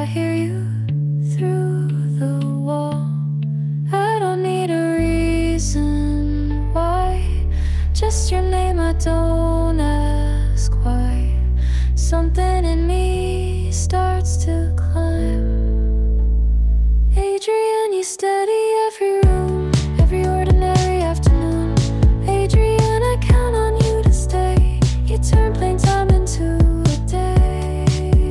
I hear you through the wall. I don't need a reason why, just your name, I don't ask why. Something in me starts to climb. Adrian, you steady every room, every ordinary afternoon. Adrian, I count on you to stay. You turn plain time into a day.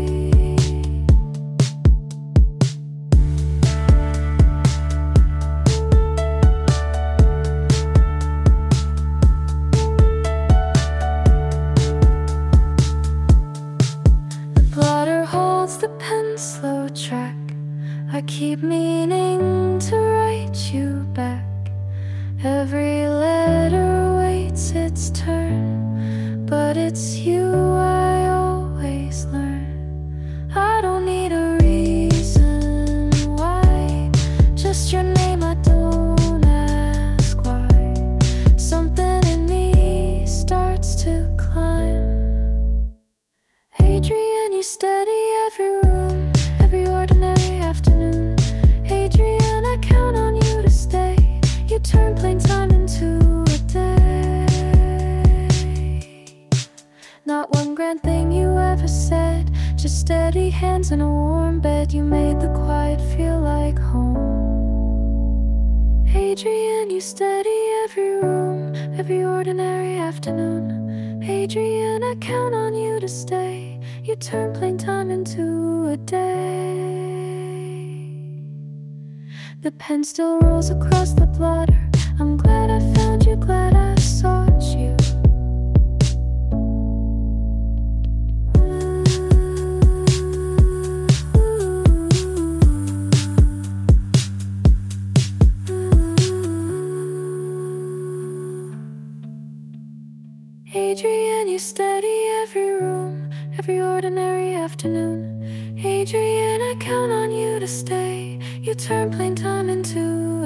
The blotter holds the pen, slow track. I keep meaning to write you back. Every letter waits its turn, but it's you I always learn. I don't need a reason why, just your name, I don't ask why. Something in me starts to climb. Adrian, you steady every room, every ordinary afternoon. Adrian, I count on you to stay. You turn plain time into a day. Not one grand thing you ever said, just steady hands in a warm bed. You made the quiet feel like home. Adrian, you steady every room, every ordinary afternoon. Adrian, I count on you to stay. You turn plain time into a day. The pen still rolls across the blotter. I'm glad I found you, glad I sought you. Adrian, you steady every room, every ordinary afternoon. Adrian, I count on you to stay. You turn plain time into